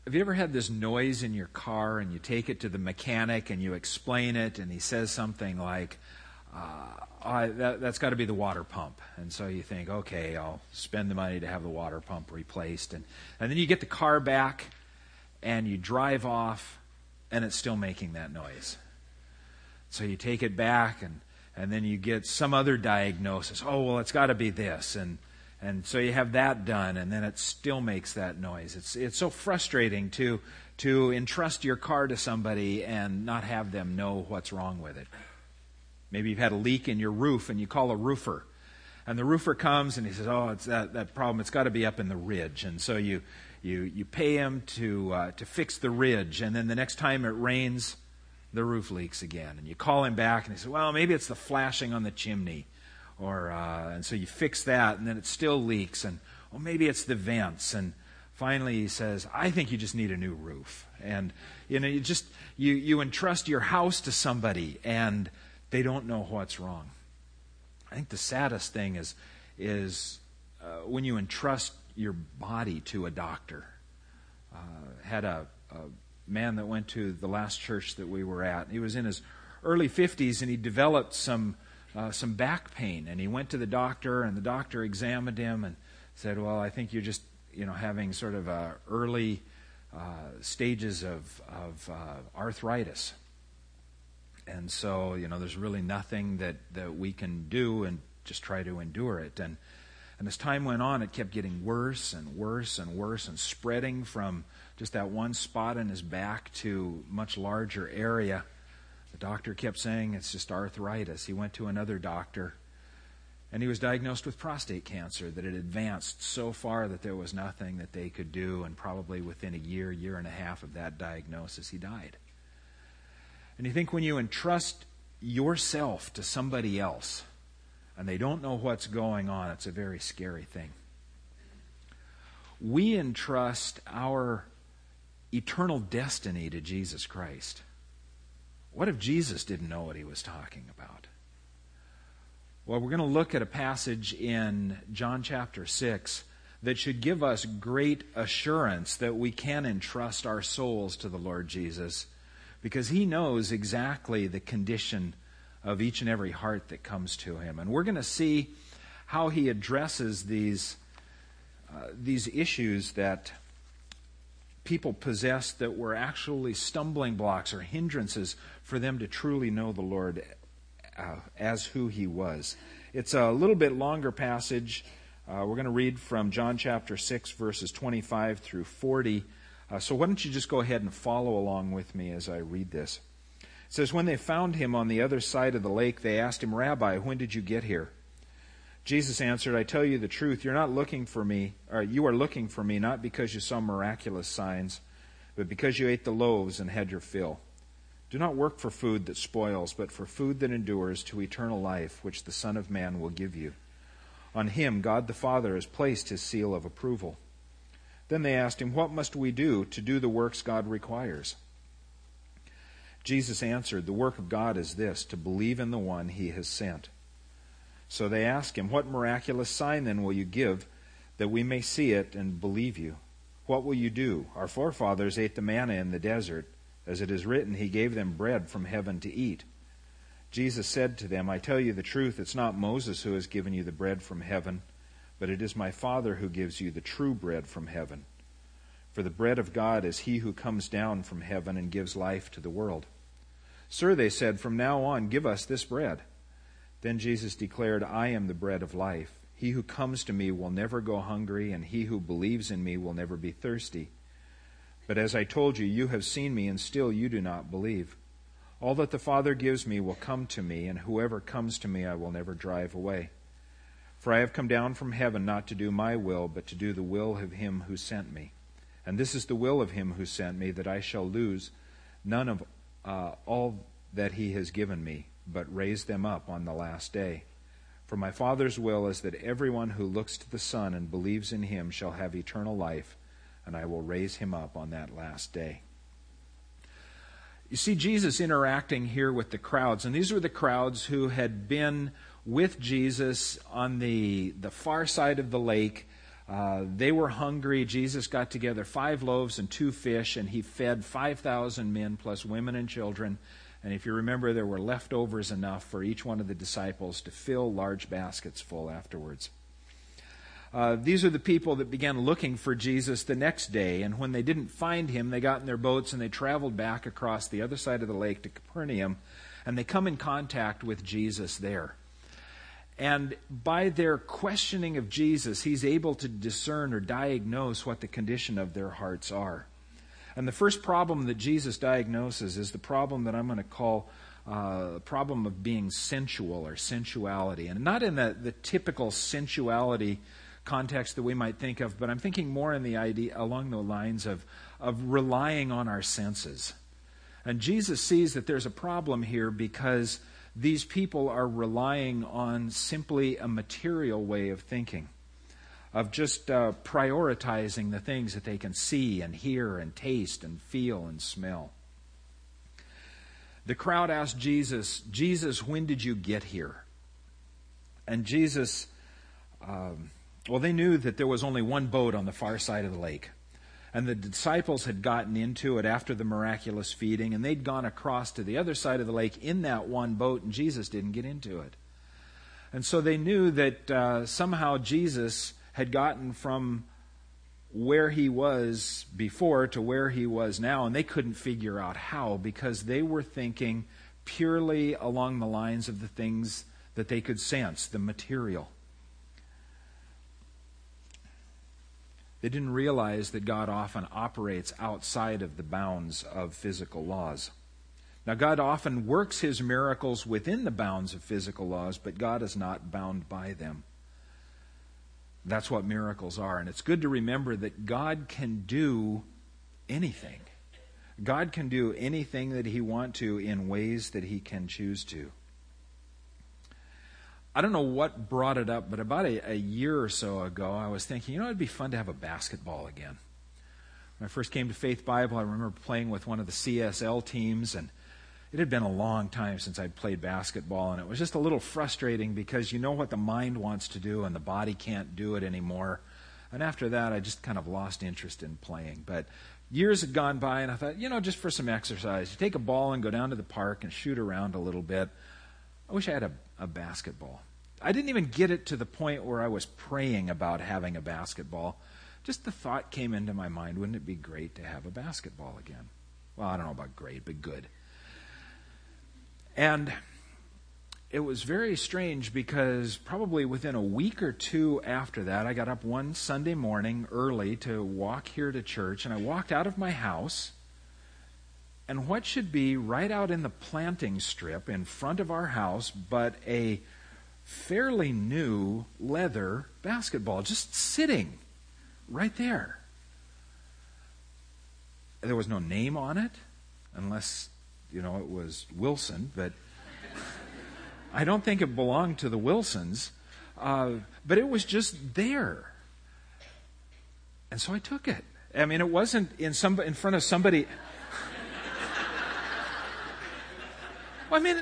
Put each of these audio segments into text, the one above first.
Have you ever had this noise in your car and you take it to the mechanic and you explain it and he says something like, that's got to be the water pump. And so you think, okay, I'll spend the money to have the water pump replaced. And then you get the car back and you drive off and it's still making that noise. So you take it back and then you get some other diagnosis. Oh, well, it's got to be this. And so you have that done, and then it still makes that noise. It's so frustrating to entrust your car to somebody and not have them know what's wrong with it. Maybe you've had a leak in your roof, and you call a roofer. And the roofer comes, and he says, oh, it's that problem. It's got to be up in the ridge. And so you pay him to fix the ridge, and then the next time it rains, the roof leaks again. And you call him back, and he says, well, maybe it's the flashing on the chimney. And so you fix that, and then it still leaks, and maybe it's the vents, and finally he says, I think you just need a new roof. And you entrust your house to somebody, and they don't know what's wrong. I think the saddest thing is when you entrust your body to a doctor. Had a man that went to the last church that we were at. He was in his early 50s, and he developed some back pain, and he went to the doctor, and the doctor examined him and said, well, I think you're just having sort of early stages of arthritis, and so there's really nothing that we can do, and just try to endure it. And as time went on, it kept getting worse and worse and worse, and spreading from just that one spot in his back to much larger area. The doctor kept saying it's just arthritis. He went to another doctor, and he was diagnosed with prostate cancer that had advanced so far that there was nothing that they could do, and probably within a year and a half of that diagnosis, he died. And you think when you entrust yourself to somebody else, and they don't know what's going on, it's a very scary thing. We entrust our eternal destiny to Jesus Christ. What if Jesus didn't know what he was talking about? Well, we're going to look at a passage in John chapter 6 that should give us great assurance that we can entrust our souls to the Lord Jesus, because he knows exactly the condition of each and every heart that comes to him. And we're going to see how he addresses these issues that people possess that were actually stumbling blocks or hindrances for them to truly know the Lord as who he was. It's a little bit longer passage. We're going to read from John chapter 6, verses 25 through 40. So why don't you just go ahead and follow along with me as I read this. It says, when they found him on the other side of the lake, they asked him, Rabbi, when did you get here? Jesus answered, I tell you the truth, you are looking for me not because you saw miraculous signs, but because you ate the loaves and had your fill. Do not work for food that spoils, but for food that endures to eternal life, which the Son of Man will give you. On him God the Father has placed his seal of approval. Then they asked him, what must we do to do the works God requires? Jesus answered, the work of God is this, to believe in the one he has sent. So they asked him, what miraculous sign then will you give, that we may see it and believe you? What will you do? Our forefathers ate the manna in the desert. As it is written, he gave them bread from heaven to eat. Jesus said to them, I tell you the truth, it's not Moses who has given you the bread from heaven, but it is my Father who gives you the true bread from heaven. For the bread of God is he who comes down from heaven and gives life to the world. Sir, they said, from now on give us this bread. Then Jesus declared, I am the bread of life. He who comes to me will never go hungry, and he who believes in me will never be thirsty. But as I told you, you have seen me, and still you do not believe. All that the Father gives me will come to me, and whoever comes to me I will never drive away. For I have come down from heaven not to do my will, but to do the will of him who sent me. And this is the will of him who sent me, that I shall lose none of all that he has given me, but raise them up on the last day. For my Father's will is that everyone who looks to the Son and believes in him shall have eternal life, and I will raise him up on that last day. You see Jesus interacting here with the crowds, and these were the crowds who had been with Jesus on the far side of the lake, They were hungry. Jesus got together 5 loaves and 2 fish, and he fed 5,000 men plus women and children. And if you remember, there were leftovers enough for each one of the disciples to fill large baskets full afterwards. These are the people that began looking for Jesus the next day, and when they didn't find him, they got in their boats and they traveled back across the other side of the lake to Capernaum, and they come in contact with Jesus there. And by their questioning of Jesus, he's able to discern or diagnose what the condition of their hearts are. And the first problem that Jesus diagnoses is the problem that I'm going to call the problem of being sensual or sensuality. And not in the typical sensuality context that we might think of, but I'm thinking more in the idea along the lines of relying on our senses. And Jesus sees that there's a problem here because these people are relying on simply a material way of thinking, of just prioritizing the things that they can see and hear and taste and feel and smell. The crowd asked Jesus, "Jesus, when did you get here?" And Jesus, they knew that there was only one boat on the far side of the lake. And the disciples had gotten into it after the miraculous feeding, and they'd gone across to the other side of the lake in that one boat, and Jesus didn't get into it. And so they knew that somehow Jesus had gotten from where he was before to where he was now, and they couldn't figure out how, because they were thinking purely along the lines of the things that they could sense, the material. They didn't realize that God often operates outside of the bounds of physical laws. Now, God often works his miracles within the bounds of physical laws, but God is not bound by them. That's what miracles are. And it's good to remember that God can do anything. God can do anything that he wants to in ways that he can choose to. I don't know what brought it up, but about a year or so ago, I was thinking, it'd be fun to have a basketball again. When I first came to Faith Bible, I remember playing with one of the CSL teams, and it had been a long time since I'd played basketball, and it was just a little frustrating because you know what the mind wants to do, and the body can't do it anymore. And after that, I just kind of lost interest in playing. But years had gone by, and I thought, just for some exercise, you take a ball and go down to the park and shoot around a little bit. I wish I had a basketball. I didn't even get it to the point where I was praying about having a basketball. Just the thought came into my mind, wouldn't it be great to have a basketball again? Well, I don't know about great, but good. And it was very strange because probably within a week or two after that, I got up one Sunday morning early to walk here to church, and I walked out of my house, and what should be right out in the planting strip in front of our house, but a fairly new leather basketball just sitting right there. There was no name on it, unless, it was Wilson, but I don't think it belonged to the Wilsons. But it was just there. And so I took it. I mean, it wasn't in front of somebody. Well, I mean,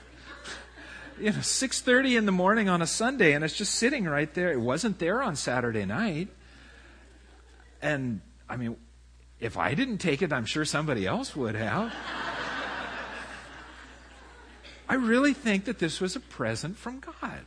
6:30 in the morning on a Sunday, and it's just sitting right there. It wasn't there on Saturday night. And, I mean, if I didn't take it, I'm sure somebody else would have. I really think that this was a present from God.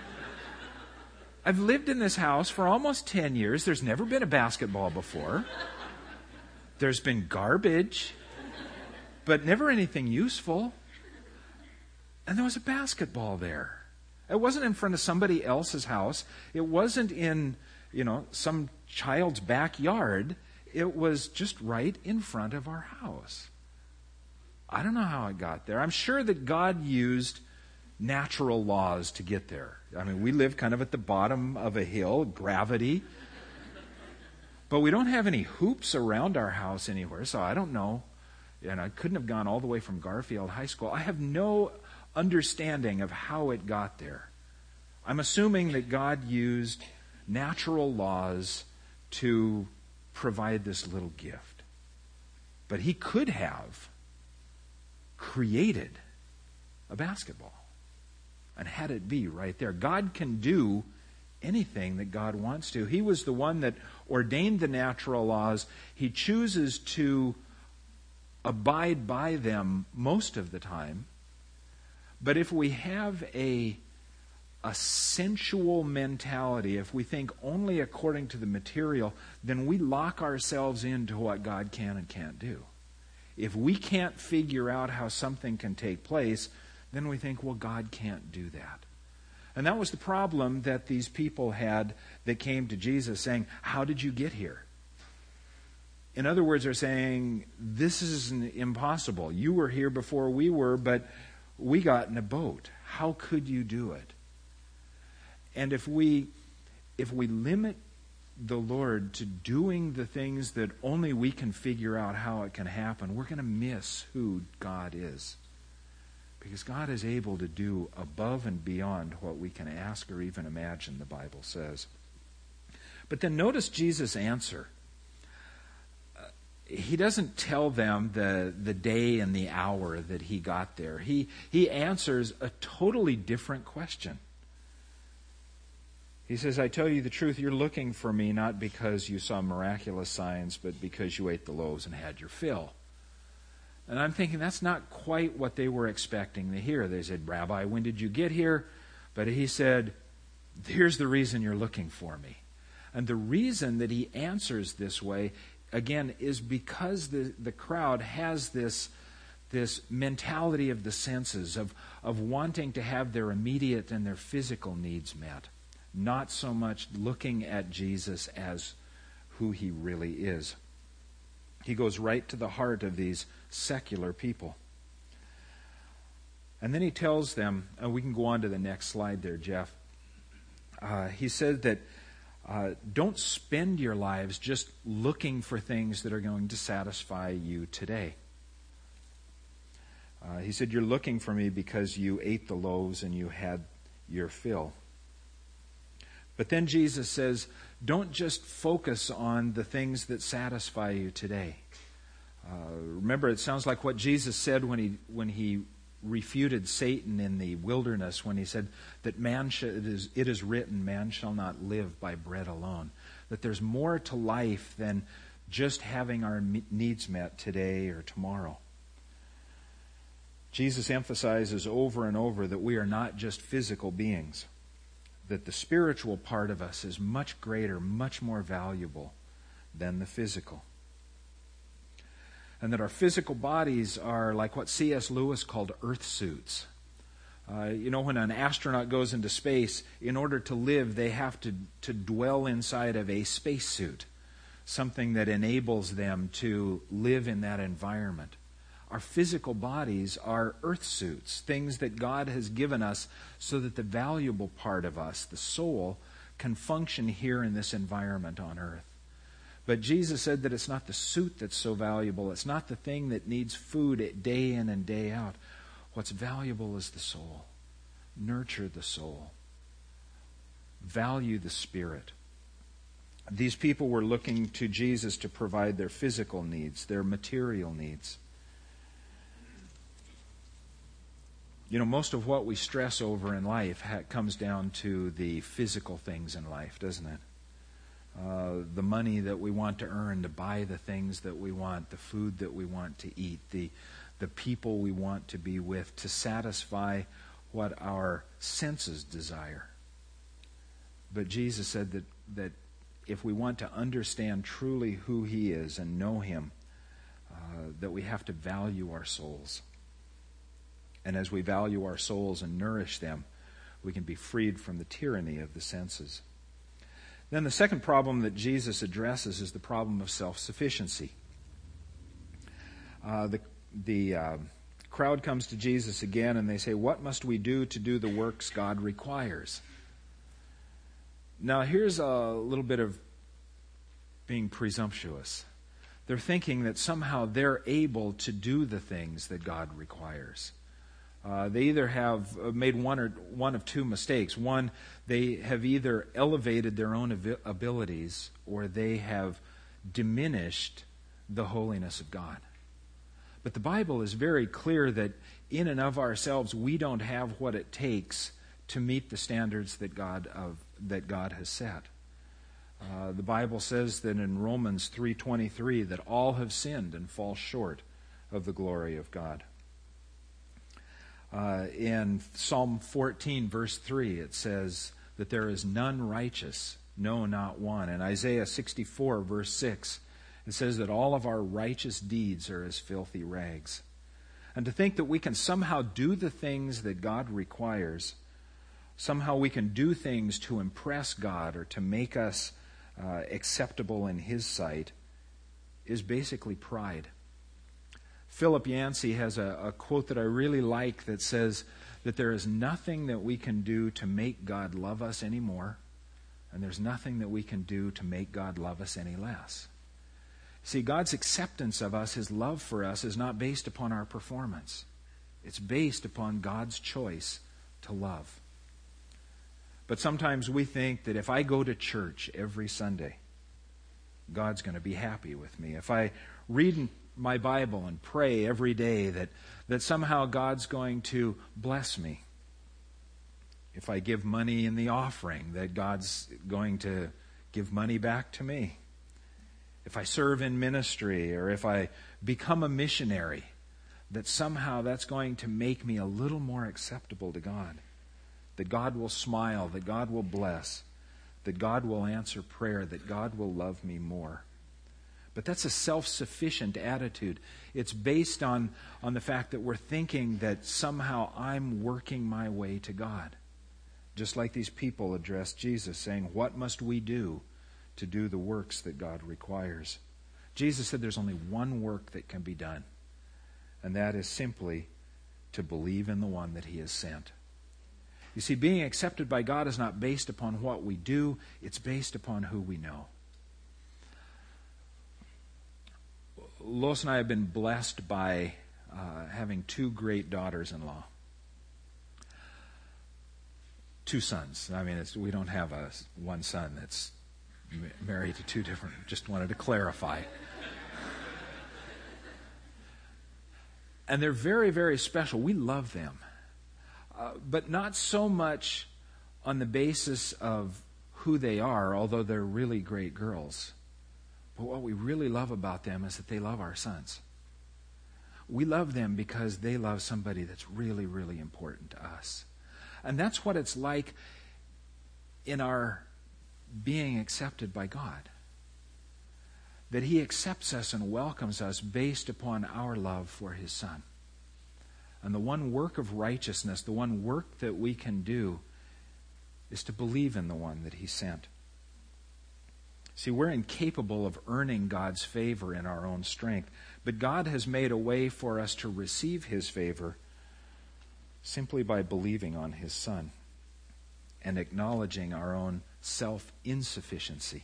I've lived in this house for almost 10 years. There's never been a basketball before. There's been garbage, but never anything useful. And there was a basketball there. It wasn't in front of somebody else's house. It wasn't in, some child's backyard. It was just right in front of our house. I don't know how it got there. I'm sure that God used natural laws to get there. I mean, we live kind of at the bottom of a hill, gravity. But we don't have any hoops around our house anywhere, so I don't know. And I couldn't have gone all the way from Garfield High School. I have no understanding of how it got there. I'm assuming that God used natural laws to provide this little gift. But he could have created a basketball and had it be right there. God can do anything that God wants to. He was the one that ordained the natural laws. He chooses to abide by them most of the time. But if we have a sensual mentality, if we think only according to the material, then we lock ourselves into what God can and can't do. If we can't figure out how something can take place, then we think, well, God can't do that. And that was the problem that these people had that came to Jesus saying, how did you get here? In other words, they're saying, this is impossible. You were here before we were, but we got in a boat. How could you do it? And if we limit the Lord to doing the things that only we can figure out how it can happen, we're going to miss who God is. Because God is able to do above and beyond what we can ask or even imagine, the Bible says. But then notice Jesus' answer. He doesn't tell them the day and the hour that he got there. He answers a totally different question. He says, I tell you the truth, you're looking for me not because you saw miraculous signs, but because you ate the loaves and had your fill. And I'm thinking that's not quite what they were expecting to hear. They said, Rabbi, when did you get here? But he said, here's the reason you're looking for me. And the reason that he answers this way, again, is because the crowd has this mentality of the senses, of wanting to have their immediate and their physical needs met. Not so much looking at Jesus as who he really is. He goes right to the heart of these secular people. And then he tells them, we can go on to the next slide there, Jeff. He said that don't spend your lives just looking for things that are going to satisfy you today. He said, you're looking for me because you ate the loaves and you had your fill. But then Jesus says, don't just focus on the things that satisfy you today. Remember, it sounds like what Jesus said when he refuted Satan in the wilderness, when he said that it is written, man shall not live by bread alone. That there's more to life than just having our needs met today or tomorrow. Jesus emphasizes over and over that we are not just physical beings. That the spiritual part of us is much greater, much more valuable than the physical. And that our physical bodies are like what C.S. Lewis called earth suits. When an astronaut goes into space, in order to live, they have to dwell inside of a spacesuit, something that enables them to live in that environment. Our physical bodies are earth suits, things that God has given us so that the valuable part of us, the soul, can function here in this environment on earth. But Jesus said that it's not the suit that's so valuable. It's not the thing that needs food day in and day out. What's valuable is the soul. Nurture the soul. Value the spirit. These people were looking to Jesus to provide their physical needs, their material needs. Most of what we stress over in life comes down to the physical things in life, doesn't it? The money that we want to earn to buy the things that we want, the food that we want to eat, the people we want to be with, to satisfy what our senses desire. But Jesus said that if we want to understand truly who He is and know Him, that we have to value our souls. And as we value our souls and nourish them, we can be freed from the tyranny of the senses. Then the second problem that Jesus addresses is the problem of self-sufficiency. The crowd comes to Jesus again and they say, what must we do to do the works God requires? Now here's a little bit of being presumptuous. They're thinking that somehow they're able to do the things that God requires. They either have made one of two mistakes. One, they have either elevated their own abilities or they have diminished the holiness of God. But the Bible is very clear that in and of ourselves, we don't have what it takes to meet the standards that God has set. The Bible says that in Romans 3:23 that all have sinned and fall short of the glory of God. In Psalm 14, verse 3, it says that there is none righteous, no, not one. In Isaiah 64, verse 6, it says that all of our righteous deeds are as filthy rags. And to think that we can somehow do the things that God requires, somehow we can do things to impress God or to make us acceptable in His sight, is basically pride. Philip Yancey has a quote that I really like that says that there is nothing that we can do to make God love us anymore, and there's nothing that we can do to make God love us any less. See, God's acceptance of us, His love for us, is not based upon our performance. It's based upon God's choice to love. But sometimes we think that if I go to church every Sunday, God's going to be happy with me. If I read my Bible and pray every day, that somehow God's going to bless me. If I give money in the offering, that God's going to give money back to me. If I serve in ministry, or if I become a missionary, that somehow that's going to make me a little more acceptable to God. That God will smile, that God will bless, that God will answer prayer, that God will love me more. But that's a self-sufficient attitude. It's based on the fact that we're thinking that somehow I'm working my way to God. Just like these people addressed Jesus, saying, "What must we do to do the works that God requires?" Jesus said there's only one work that can be done, and that is simply to believe in the one that He has sent. You see, being accepted by God is not based upon what we do, it's based upon who we know. Lois and I have been blessed by having two great daughters-in-law. Two sons. I mean, we don't have one son that's married to two different. Just wanted to clarify. And they're very, very special. We love them. But not so much on the basis of who they are, although they're really great girls. But what we really love about them is that they love our sons. We love them because they love somebody that's really, really important to us. And that's what it's like in our being accepted by God. That He accepts us and welcomes us based upon our love for His Son. And the one work of righteousness, the one work that we can do, is to believe in the one that He sent. See, we're incapable of earning God's favor in our own strength, but God has made a way for us to receive His favor simply by believing on His Son and acknowledging our own self-insufficiency.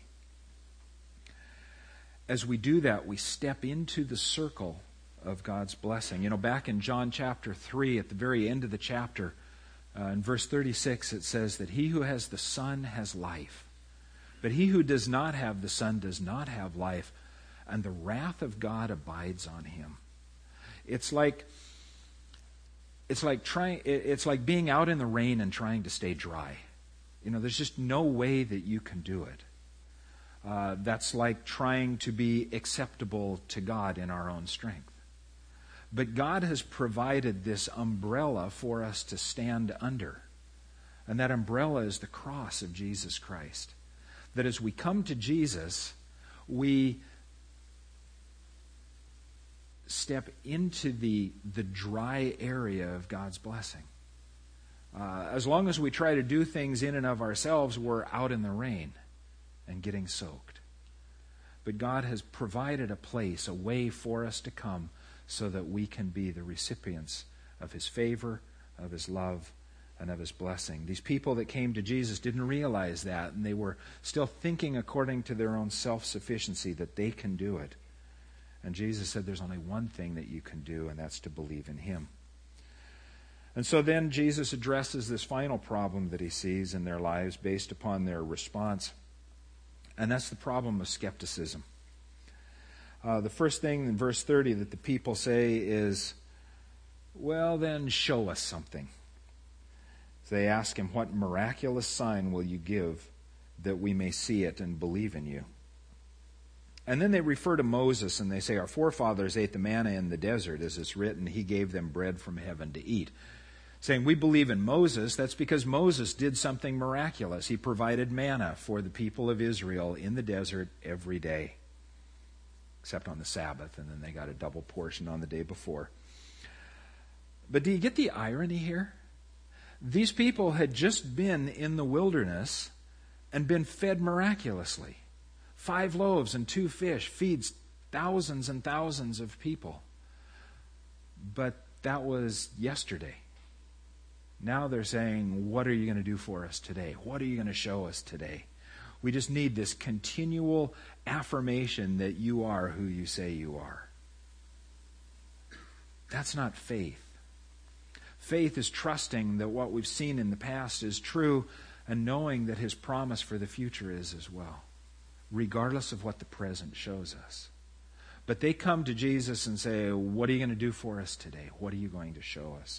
As we do that, we step into the circle of God's blessing. You know, back in John chapter 3, at the very end of the chapter, in verse 36, it says that he who has the Son has life. But he who does not have the Son does not have life, and the wrath of God abides on him. It's like being out in the rain and trying to stay dry. You know, there's just no way that you can do it. That's like trying to be acceptable to God in our own strength. But God has provided this umbrella for us to stand under. And that umbrella is the cross of Jesus Christ. That as we come to Jesus, we step into the dry area of God's blessing. As long as we try to do things in and of ourselves, we're out in the rain and getting soaked. But God has provided a place, a way for us to come so that we can be the recipients of His favor, of His love, and of His blessing. These people that came to Jesus didn't realize that, and they were still thinking according to their own self-sufficiency that they can do it. And Jesus said there's only one thing that you can do, and that's to believe in Him. And so then Jesus addresses this final problem that He sees in their lives based upon their response. And that's the problem of skepticism. The first thing in verse 30 that the people say is, "Well, then show us something." So they ask him, "What miraculous sign will you give that we may see it and believe in you?" And then they refer to Moses and they say, "Our forefathers ate the manna in the desert, as it's written, he gave them bread from heaven to eat." Saying we believe in Moses, that's because Moses did something miraculous. He provided manna for the people of Israel in the desert every day, except on the Sabbath, and then they got a double portion on the day before. But do you get the irony here? These people had just been in the wilderness and been fed miraculously. 5 loaves and 2 fish feeds thousands and thousands of people. But that was yesterday. Now they're saying, "What are you going to do for us today? What are you going to show us today?" We just need this continual affirmation that you are who you say you are. That's not faith. Faith is trusting that what we've seen in the past is true and knowing that His promise for the future is as well, regardless of what the present shows us. But they come to Jesus and say, "What are you going to do for us today? What are you going to show us?"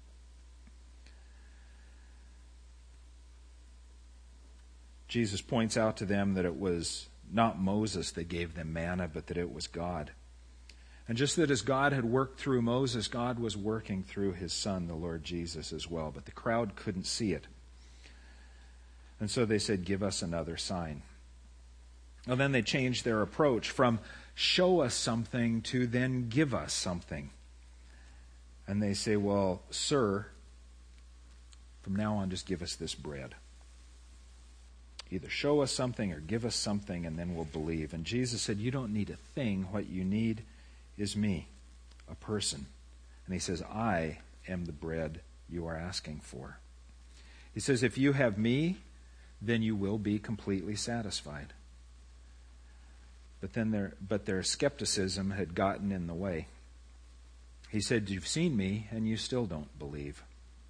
Jesus points out to them that it was not Moses that gave them manna, but that it was God. And just that as God had worked through Moses, God was working through His Son, the Lord Jesus, as well. But the crowd couldn't see it. And so they said, "Give us another sign." Well, then they changed their approach from "show us something" to then "give us something." And they say, "Well, sir, from now on just give us this bread. Either show us something or give us something, and then we'll believe." And Jesus said, "You don't need a thing. What you need is me, a person." And He says, "I am the bread you are asking for." He says, "If you have me, then you will be completely satisfied." But their skepticism had gotten in the way. He said, "You've seen me, and you still don't believe."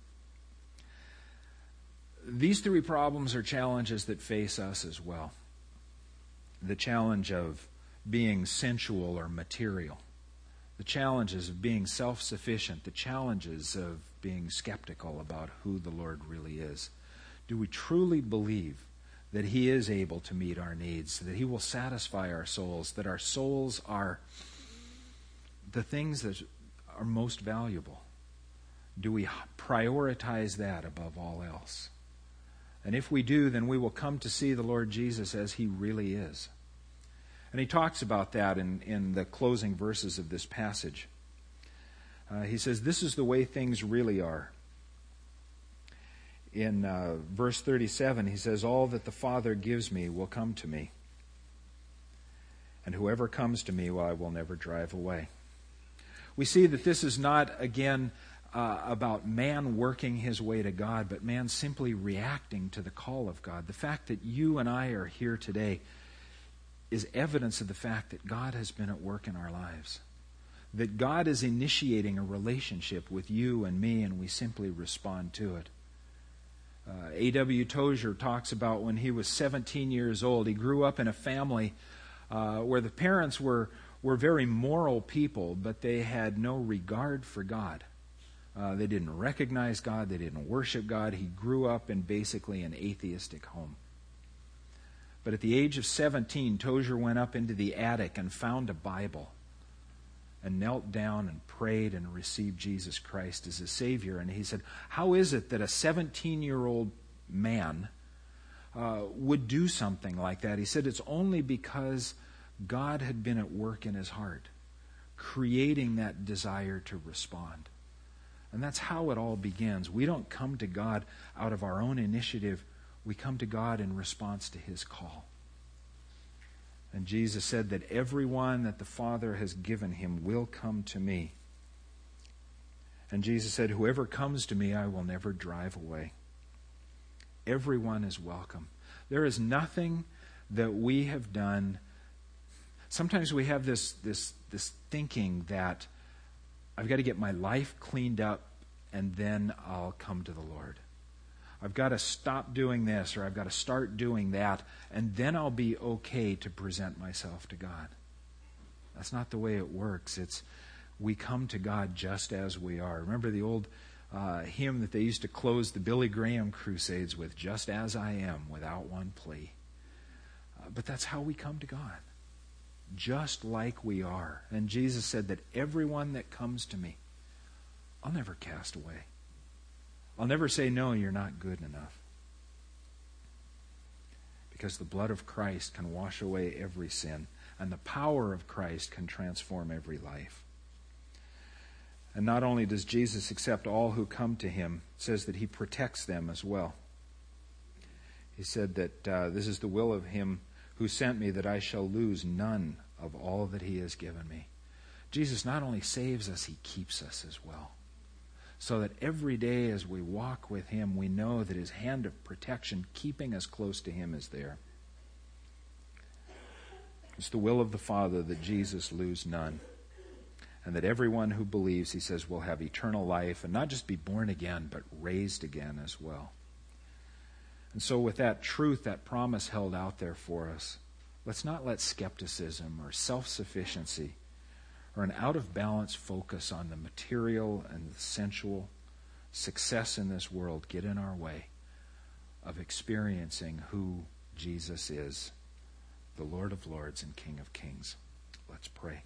These 3 problems are challenges that face us as well. The challenge of being sensual or material. The challenges of being self-sufficient. The challenges of being skeptical about who the Lord really is. Do we truly believe that He is able to meet our needs, that He will satisfy our souls, that our souls are the things that are most valuable? Do we prioritize that above all else? And if we do, then we will come to see the Lord Jesus as He really is. And He talks about that in the closing verses of this passage. He says, "This is the way things really are." In verse 37, He says, "All that the Father gives me will come to me. And whoever comes to me, well, I will never drive away." We see that this is not, again, about man working his way to God, but man simply reacting to the call of God. The fact that you and I are here today is evidence of the fact that God has been at work in our lives. That God is initiating a relationship with you and me, and we simply respond to it. A.W. Tozer talks about when he was 17 years old. He grew up in a family where the parents were very moral people, but they had no regard for God. They didn't recognize God. They didn't worship God. He grew up in basically an atheistic home. But at the age of 17, Tozer went up into the attic and found a Bible and knelt down and prayed and received Jesus Christ as a Savior. And he said, how is it that a 17-year-old man would do something like that? He said, it's only because God had been at work in his heart, creating that desire to respond. And that's how it all begins. We don't come to God out of our own initiative. We come to God in response to His call. And Jesus said that everyone that the Father has given Him will come to me. And Jesus said, whoever comes to me, I will never drive away. Everyone is welcome. There is nothing that we have done. Sometimes we have this thinking that I've got to get my life cleaned up and then I'll come to the Lord. I've got to stop doing this or I've got to start doing that and then I'll be okay to present myself to God. That's not the way it works. It's we come to God just as we are. Remember the old hymn that they used to close the Billy Graham crusades with, "Just as I am, without one plea." But that's how we come to God, just like we are. And Jesus said that everyone that comes to me, I'll never cast away. I'll never say, no, you're not good enough. Because the blood of Christ can wash away every sin, and the power of Christ can transform every life. And not only does Jesus accept all who come to him, it says that he protects them as well. He said that this is the will of him who sent me, that I shall lose none of all that he has given me. Jesus not only saves us, he keeps us as well. So that every day as we walk with him, we know that his hand of protection, keeping us close to him, is there. It's the will of the Father that Jesus lose none. And that everyone who believes, he says, will have eternal life, and not just be born again, but raised again as well. And so with that truth, that promise held out there for us, let's not let skepticism or self-sufficiency or an out-of-balance focus on the material and the sensual success in this world get in our way of experiencing who Jesus is, the Lord of Lords and King of Kings. Let's pray.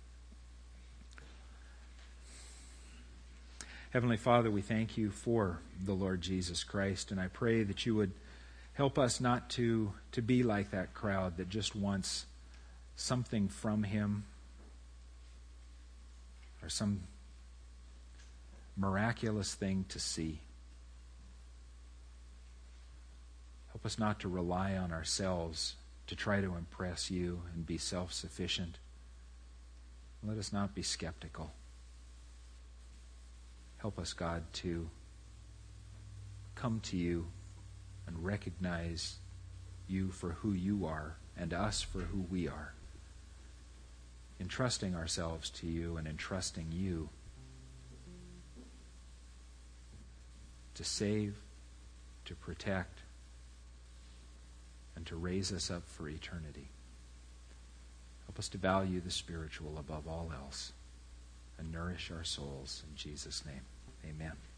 Heavenly Father, we thank you for the Lord Jesus Christ, and I pray that you would help us not to be like that crowd that just wants something from him, or some miraculous thing to see. Help us not to rely on ourselves to try to impress you and be self-sufficient. Let us not be skeptical. Help us, God, to come to you and recognize you for who you are and us for who we are. Entrusting ourselves to you and entrusting you to save, to protect, and to raise us up for eternity. Help us to value the spiritual above all else and nourish our souls. In Jesus' name, amen.